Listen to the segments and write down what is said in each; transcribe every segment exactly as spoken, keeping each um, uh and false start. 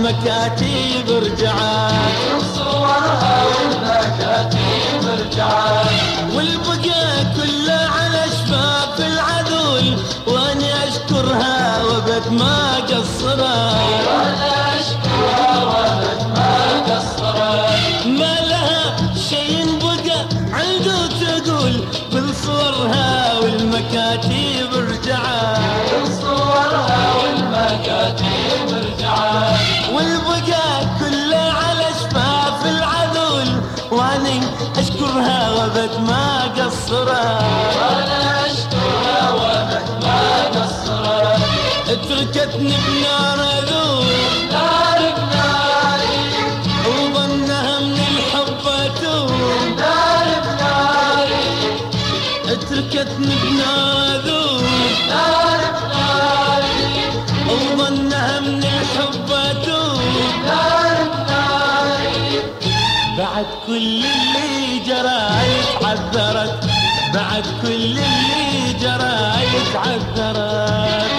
والمكاتب رجعت، صورها والمكاتب رجعت، والبقى كله على شفاف العذول، وانا اشكرها وابد ما قصرت، وانا اشكرها وابد ما قصرت. ما لها شي بقى عنده تقول، بالصورها والمكاتب رجعت، صورها والمكاتب رجعت، والبقى كله على شفاف العذول، واني اشكرها وابد ما قصرت، وانا اشكرها وابد ما قصرت. تركتني بنار ذوب نار بناري، وظنها من الحب اتوب، نار بناري، تركتني بنار ذوب نار بناري، وظنها من الحب اتوب، نار بناري. بعد كل اللي جرى يتعذرت، بعد كل اللي جرى يتعذرت.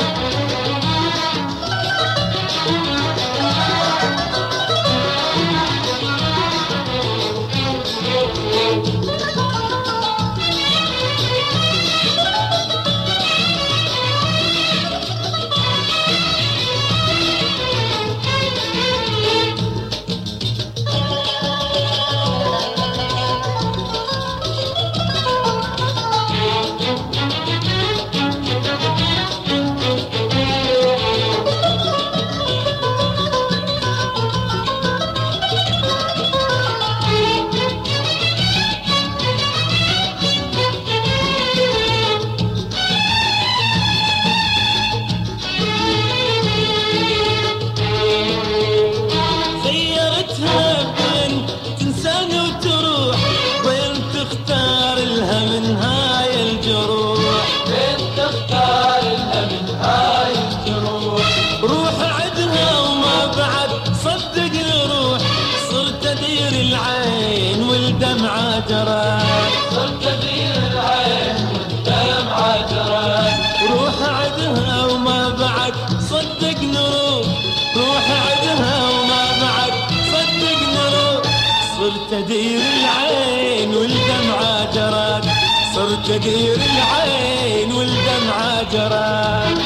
خيرتها بين تنساني وتروح، بين تختار لها من هاي الجروح، بين تختار لها من هاي الجروح، روح عدها وما بعد صدق الروح، صرت ادير العين والدمعة جرت، صرت ادير العين والدمعة جرت. روح عدها وما بعد صدق نروح، روح عدها وما بعد صدق نروح، صرت ادير العين والدمعة جرت، صرت ادير العين والدمعة جرت.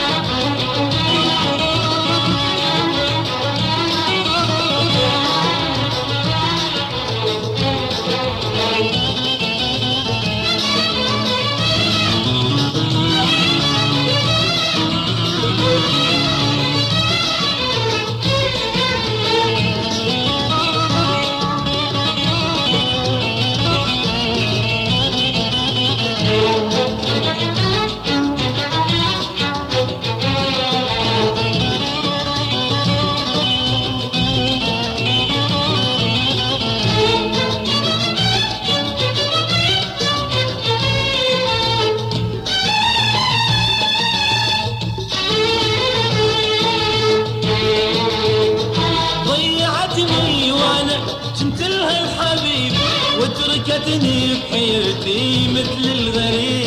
ضيعتني وانا كنت لها الحبيب، وتركتني بحيرتي مثل الغريب،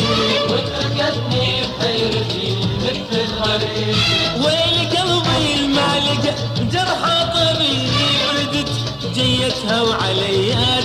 وتركتني بحيرتي مثل الغريب. ويل قلبي المعلقة جرحى طبيب، ردت جيتها وعليها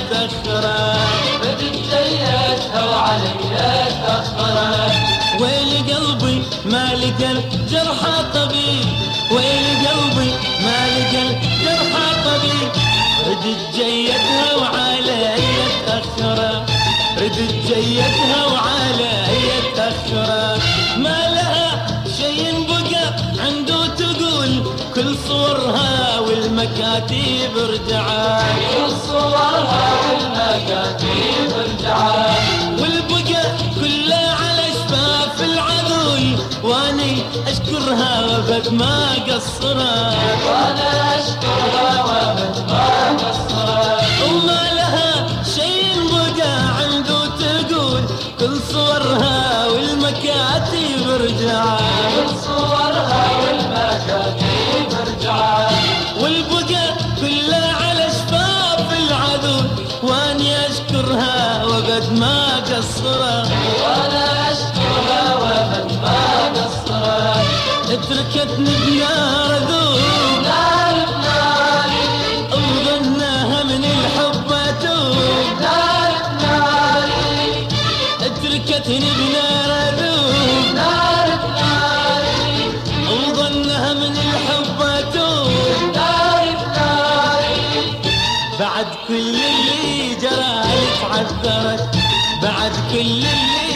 تأخرت، بدت جيتها وعليها تأخرت. ويل قلبي ما لقى الجرحى طبيب، ويل قلبي ما لقى الجرحى طبيب، ردت جيتها وعليها تأخرت، ردت جيتها وعليها تأخرت. ما لها شي بقى عنده تقول، كل صورها والمكاتب رجعت، كل صورها والمكاتب رجعت، والبقى كله على شفاف العذول، واني اشكرها وابد ما قصرت، وانا اشكرها وابد ما قصرت. وما لها شي بقى عنده تقول، كل صورها والمكاتب رجعت، كل صورها والمكاتب رجعت، والبقى كله على شفاف العذول، واني اشكرها وابد ما قصرت، وانا اشكرها وابد ما قصرت. تركتني بنار ذوب شفتني بنار اذوب نار بناري وظنها من الحب اتوب نار بناري بعد كل اللي جرى لك عذرت بعد كل اللي